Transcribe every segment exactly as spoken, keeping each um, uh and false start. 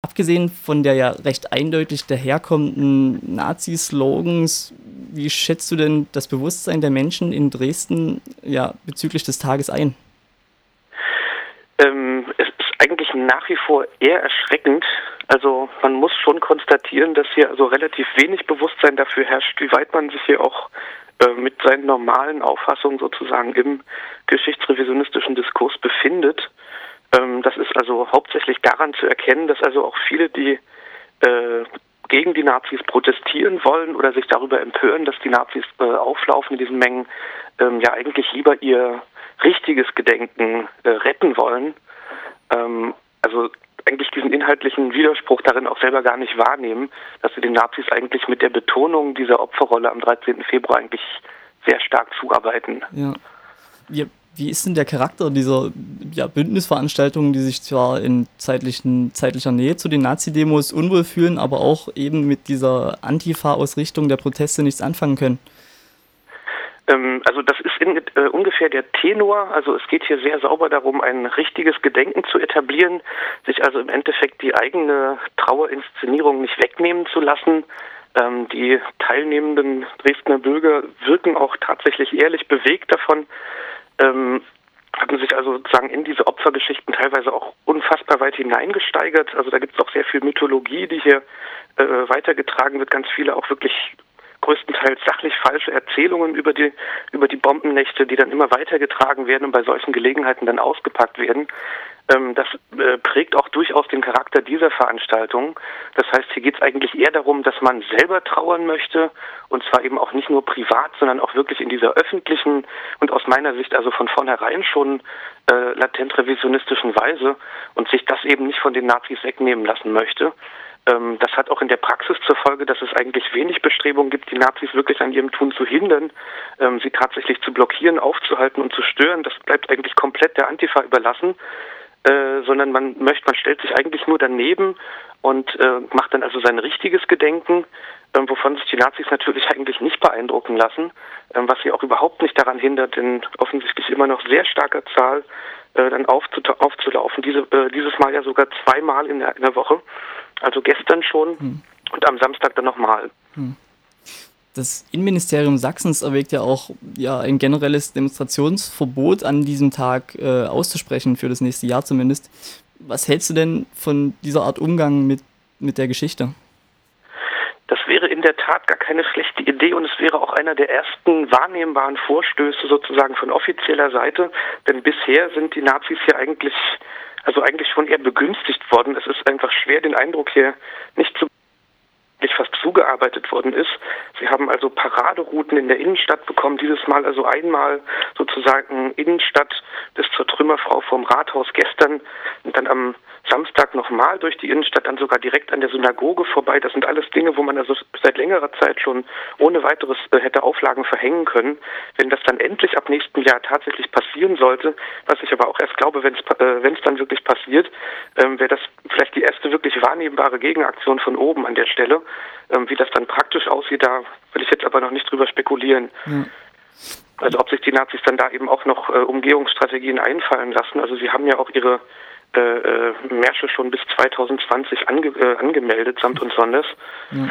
Abgesehen von der ja recht eindeutig daherkommenden Nazi-Slogans, wie schätzt du denn das Bewusstsein der Menschen in Dresden ja, bezüglich des Tages ein? Ähm, es ist eigentlich nach wie vor eher erschreckend. Also man muss schon konstatieren, dass hier also relativ wenig Bewusstsein dafür herrscht, wie weit man sich hier auch äh, mit seinen normalen Auffassungen sozusagen im geschichtsrevisionistischen Diskurs befindet. Ähm, das ist also hauptsächlich daran zu erkennen, dass also auch viele, die äh, gegen die Nazis protestieren wollen oder sich darüber empören, dass die Nazis äh, auflaufen in diesen Mengen, ähm, ja eigentlich lieber ihr richtiges Gedenken äh, retten wollen. Ähm, also eigentlich diesen inhaltlichen Widerspruch darin auch selber gar nicht wahrnehmen, dass sie den Nazis eigentlich mit der Betonung dieser Opferrolle am dreizehnten Februar eigentlich sehr stark zuarbeiten. Ja. Wie, wie ist denn der Charakter dieser ja, Bündnisveranstaltungen, die sich zwar in zeitlichen, zeitlicher Nähe zu den Nazi-Demos unwohl fühlen, aber auch eben mit dieser Antifa-Ausrichtung der Proteste nichts anfangen können? Ähm, also das ist in, äh, ungefähr der Tenor. Also es geht hier sehr sauber darum, ein richtiges Gedenken zu etablieren, sich also im Endeffekt die eigene Trauerinszenierung nicht wegnehmen zu lassen. Ähm, die teilnehmenden Dresdner Bürger wirken auch tatsächlich ehrlich bewegt davon, ähm, hatten sich also sozusagen in diese Opfergeschichten teilweise auch unfassbar weit hineingesteigert. Also da gibt es auch sehr viel Mythologie, die hier äh, weitergetragen wird, ganz viele auch wirklich größtenteils sachlich falsche Erzählungen über die über die Bombennächte, die dann immer weitergetragen werden und bei solchen Gelegenheiten dann ausgepackt werden. Ähm, das äh, prägt auch durchaus den Charakter dieser Veranstaltung. Das heißt, hier geht es eigentlich eher darum, dass man selber trauern möchte, und zwar eben auch nicht nur privat, sondern auch wirklich in dieser öffentlichen und aus meiner Sicht also von vornherein schon äh, latent revisionistischen Weise, und sich das eben nicht von den Nazis wegnehmen lassen möchte. Das hat auch in der Praxis zur Folge, dass es eigentlich wenig Bestrebungen gibt, die Nazis wirklich an ihrem Tun zu hindern, sie tatsächlich zu blockieren, aufzuhalten und zu stören. Das bleibt eigentlich komplett der Antifa überlassen, äh, sondern man möchte, man stellt sich eigentlich nur daneben und äh, macht dann also sein richtiges Gedenken, äh, wovon sich die Nazis natürlich eigentlich nicht beeindrucken lassen, äh, was sie auch überhaupt nicht daran hindert, in offensichtlich immer noch sehr starker Zahl äh, dann aufzut- aufzulaufen. Diese, äh, dieses Mal ja sogar zweimal in der, in der Woche. Also gestern schon hm. und am Samstag dann nochmal. Hm. Das Innenministerium Sachsens erwägt ja auch, ja, ein generelles Demonstrationsverbot an diesem Tag äh, auszusprechen, für das nächste Jahr zumindest. Was hältst du denn von dieser Art Umgang mit, mit der Geschichte? Das wäre in der Tat gar keine schlechte Idee, und es wäre auch einer der ersten wahrnehmbaren Vorstöße sozusagen von offizieller Seite, denn bisher sind die Nazis hier eigentlich also eigentlich schon eher begünstigt worden. Es ist einfach schwer, den Eindruck hier nicht zu fast zugearbeitet worden ist. Sie haben also Paraderouten in der Innenstadt bekommen, dieses Mal also einmal sozusagen Innenstadt bis zur Trümmerfrau vom Rathaus gestern und dann am Samstag nochmal durch die Innenstadt, dann sogar direkt an der Synagoge vorbei. Das sind alles Dinge, wo man also seit längerer Zeit schon ohne weiteres äh, hätte Auflagen verhängen können. Wenn das dann endlich ab nächstem Jahr tatsächlich passieren sollte, was ich aber auch erst glaube, wenn es äh, wenn es dann wirklich passiert, ähm, wäre das vielleicht die erste wirklich wahrnehmbare Gegenaktion von oben an der Stelle. Ähm, wie das dann praktisch aussieht, da will ich jetzt aber noch nicht drüber spekulieren. Ja. Also ob sich die Nazis dann da eben auch noch äh, Umgehungsstrategien einfallen lassen. Also sie haben ja auch ihre Äh, Märsche schon bis zwanzig zwanzig ange, äh, angemeldet, samt und sonders. Ja.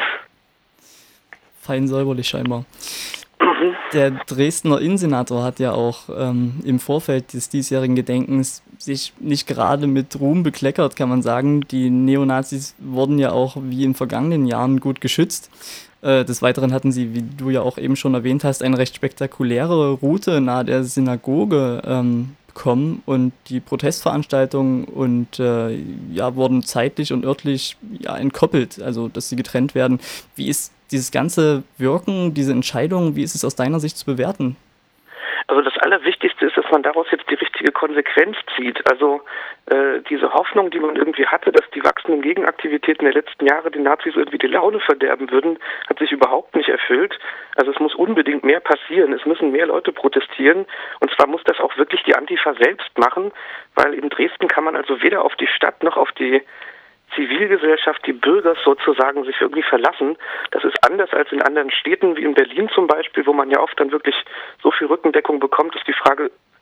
Fein säuberlich scheinbar. Mhm. Der Dresdner Innensenator hat ja auch ähm, im Vorfeld des diesjährigen Gedenkens sich nicht gerade mit Ruhm bekleckert, kann man sagen. Die Neonazis wurden ja auch wie in vergangenen Jahren gut geschützt. Äh, des Weiteren hatten sie, wie du ja auch eben schon erwähnt hast, eine recht spektakuläre Route nahe der Synagoge ähm, bekommen, und die Protestveranstaltungen und äh, ja, wurden zeitlich und örtlich ja, entkoppelt, also dass sie getrennt werden. Wie ist dieses ganze Wirken, diese Entscheidung, wie ist es aus deiner Sicht zu bewerten? Also das Allerwichtigste ist, dass man daraus jetzt die richtige Konsequenz zieht. Also äh, diese Hoffnung, die man irgendwie hatte, dass die wachsenden Gegenaktivitäten der letzten Jahre den Nazis irgendwie die Laune verderben würden, hat sich überhaupt nicht erfüllt. Also es muss unbedingt mehr passieren. Es müssen mehr Leute protestieren. Und zwar muss das auch wirklich die Antifa selbst machen, weil in Dresden kann man also weder auf die Stadt noch auf die Zivilgesellschaft, die Bürger sozusagen sich irgendwie verlassen. Das ist anders als in anderen Städten, wie in Berlin zum Beispiel, wo man ja oft dann wirklich so viel Rückendeckung bekommt, dass die Frage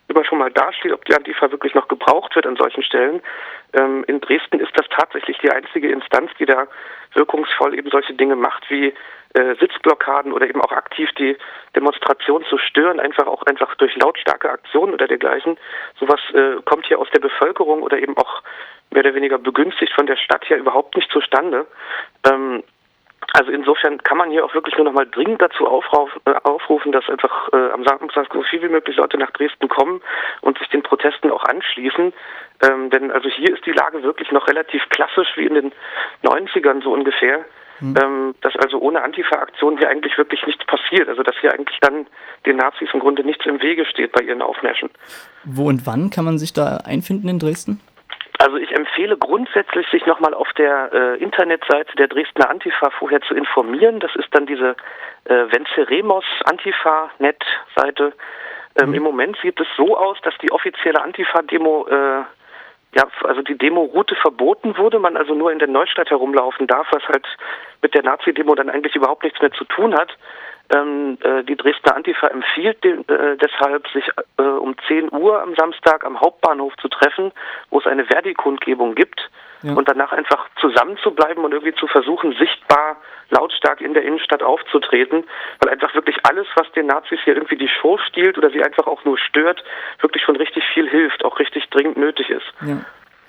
immer schon mal dasteht, ob die Antifa wirklich noch gebraucht wird an solchen Stellen. Ähm, in Dresden ist das tatsächlich die einzige Instanz, die da wirkungsvoll eben solche Dinge macht, wie äh, Sitzblockaden oder eben auch aktiv die Demonstration zu stören, einfach auch einfach durch lautstarke Aktionen oder dergleichen. Sowas äh, kommt hier aus der Bevölkerung oder eben auch mehr oder weniger begünstigt von der Stadt hier überhaupt nicht zustande. Ähm, Also insofern kann man hier auch wirklich nur noch mal dringend dazu aufrufen, äh, aufrufen dass einfach äh, am Samstag so viel wie möglich Leute nach Dresden kommen und sich den Protesten auch anschließen. Ähm, denn also hier ist die Lage wirklich noch relativ klassisch wie in den neunzigern so ungefähr. Mhm. Ähm, dass also ohne Antifa-Aktion hier eigentlich wirklich nichts passiert. Also dass hier eigentlich dann den Nazis im Grunde nichts im Wege steht bei ihren Aufmärschen. Wo und wann kann man sich da einfinden in Dresden? Also ich empfehle grundsätzlich, sich nochmal auf der äh, Internetseite der Dresdner Antifa vorher zu informieren. Das ist dann diese äh, Venceremos Antifa-Net-Seite. Ähm, mhm. Im Moment sieht es so aus, dass die offizielle Antifa-Demo, äh, ja, also die Demo-Route verboten wurde, man also nur in der Neustadt herumlaufen darf, was halt mit der Nazi-Demo dann eigentlich überhaupt nichts mehr zu tun hat. Ähm, äh, die Dresdner Antifa empfiehlt den, äh, deshalb, sich äh, um zehn Uhr am Samstag am Hauptbahnhof zu treffen, wo es eine Verdi-Kundgebung gibt, ja. Und danach einfach zusammenzubleiben und irgendwie zu versuchen, sichtbar lautstark in der Innenstadt aufzutreten, weil einfach wirklich alles, was den Nazis hier irgendwie die Show stiehlt oder sie einfach auch nur stört, wirklich schon richtig viel hilft, auch richtig dringend nötig ist. Ja.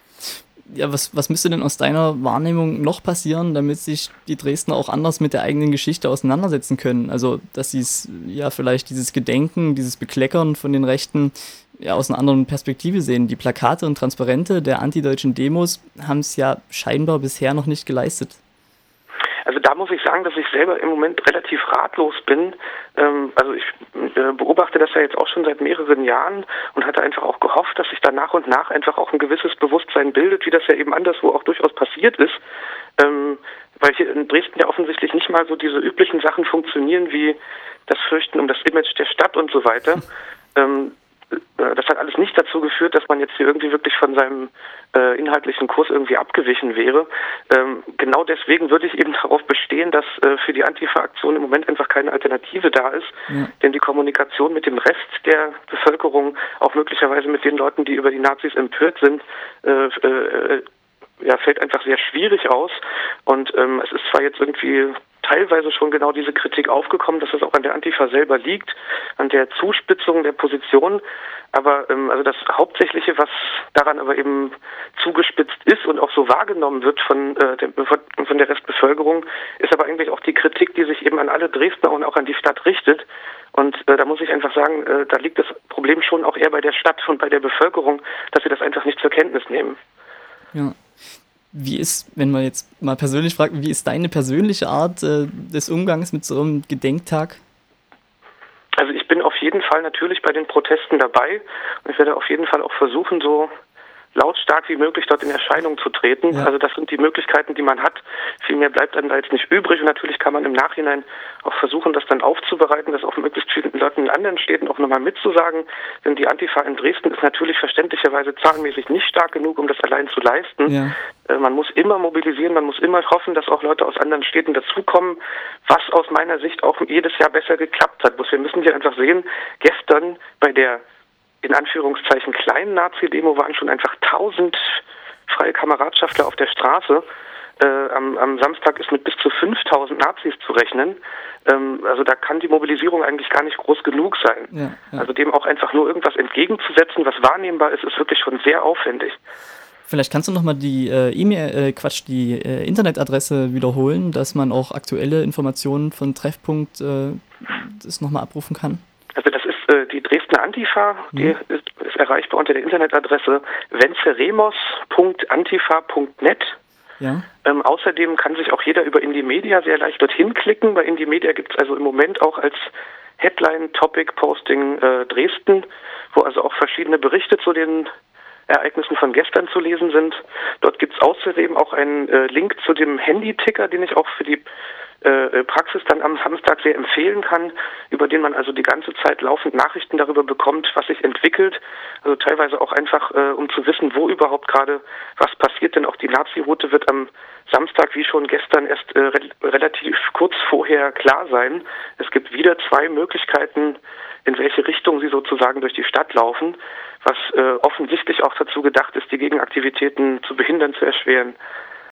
Ja, was, was müsste denn aus deiner Wahrnehmung noch passieren, damit sich die Dresdner auch anders mit der eigenen Geschichte auseinandersetzen können? Also, dass sie es ja vielleicht dieses Gedenken, dieses Bekleckern von den Rechten ja aus einer anderen Perspektive sehen. Die Plakate und Transparente der antideutschen Demos haben es ja scheinbar bisher noch nicht geleistet. Also da muss ich sagen, dass ich selber im Moment relativ ratlos bin. Ähm, also ich äh, beobachte das ja jetzt auch schon seit mehreren Jahren und hatte einfach auch gehofft, dass sich da nach und nach einfach auch ein gewisses Bewusstsein bildet, wie das ja eben anderswo auch durchaus passiert ist. Ähm, weil hier in Dresden ja offensichtlich nicht mal so diese üblichen Sachen funktionieren, wie das Fürchten um das Image der Stadt und so weiter. Ähm, Das hat alles nicht dazu geführt, dass man jetzt hier irgendwie wirklich von seinem äh, inhaltlichen Kurs irgendwie abgewichen wäre. Ähm, genau deswegen würde ich eben darauf bestehen, dass äh, für die Antifa-Aktion im Moment einfach keine Alternative da ist. Ja. Denn die Kommunikation mit dem Rest der Bevölkerung, auch möglicherweise mit den Leuten, die über die Nazis empört sind, äh, äh, ja, fällt einfach sehr schwierig aus. Und ähm, es ist zwar jetzt irgendwie teilweise schon genau diese Kritik aufgekommen, dass es auch an der Antifa selber liegt, an der Zuspitzung der Position. Aber ähm, also das Hauptsächliche, was daran aber eben zugespitzt ist und auch so wahrgenommen wird von, äh, der, von der Restbevölkerung, ist aber eigentlich auch die Kritik, die sich eben an alle Dresdner und auch an die Stadt richtet. Und äh, da muss ich einfach sagen, äh, da liegt das Problem schon auch eher bei der Stadt und bei der Bevölkerung, dass sie das einfach nicht zur Kenntnis nehmen. Ja. Wie ist, wenn man jetzt mal persönlich fragt, wie ist deine persönliche Art äh, des Umgangs mit so einem Gedenktag? Also ich bin auf jeden Fall natürlich bei den Protesten dabei und ich werde auf jeden Fall auch versuchen, so lautstark wie möglich dort in Erscheinung zu treten. Ja. Also das sind die Möglichkeiten, die man hat. Viel mehr bleibt dann da jetzt nicht übrig und natürlich kann man im Nachhinein auch versuchen, das dann aufzubereiten, das auch möglichst vielen Leuten in anderen Städten auch nochmal mitzusagen. Denn die Antifa in Dresden ist natürlich verständlicherweise zahlenmäßig nicht stark genug, um das allein zu leisten. Ja. Äh, man muss immer mobilisieren, man muss immer hoffen, dass auch Leute aus anderen Städten dazukommen, was aus meiner Sicht auch jedes Jahr besser geklappt hat. Wir müssen hier einfach sehen, gestern bei der in Anführungszeichen kleinen Nazi-Demo waren schon einfach tausend freie Kameradschaftler auf der Straße. Äh, am, am Samstag ist mit bis zu fünftausend Nazis zu rechnen. Ähm, also da kann die Mobilisierung eigentlich gar nicht groß genug sein. Ja, ja. Also dem auch einfach nur irgendwas entgegenzusetzen, was wahrnehmbar ist, ist wirklich schon sehr aufwendig. Vielleicht kannst du nochmal die äh, E-Mail, äh, Quatsch, die äh, Internetadresse wiederholen, dass man auch aktuelle Informationen von Treffpunkt äh, das nochmal abrufen kann. Also das ist äh, die Dresdner Antifa, die mhm. ist, ist erreichbar unter der Internetadresse venceremos punkt antifa punkt net. Ja. Ähm, außerdem kann sich auch jeder über Indymedia sehr leicht dorthin klicken. Bei Indymedia gibt es also im Moment auch als Headline Topic Posting äh, Dresden, wo also auch verschiedene Berichte zu den Ereignissen von gestern zu lesen sind. Dort gibt es außerdem auch einen äh, Link zu dem Handy-Ticker, den ich auch für die äh, Praxis dann am Samstag sehr empfehlen kann, über den man also die ganze Zeit laufend Nachrichten darüber bekommt, was sich entwickelt. Also teilweise auch einfach, äh, um zu wissen, wo überhaupt gerade was passiert, denn auch die Nazi-Route wird am Samstag, wie schon gestern, erst äh, re- relativ kurz vorher klar sein. Es gibt wieder zwei Möglichkeiten, in welche Richtung sie sozusagen durch die Stadt laufen, was äh, offensichtlich auch dazu gedacht ist, die Gegenaktivitäten zu behindern, zu erschweren.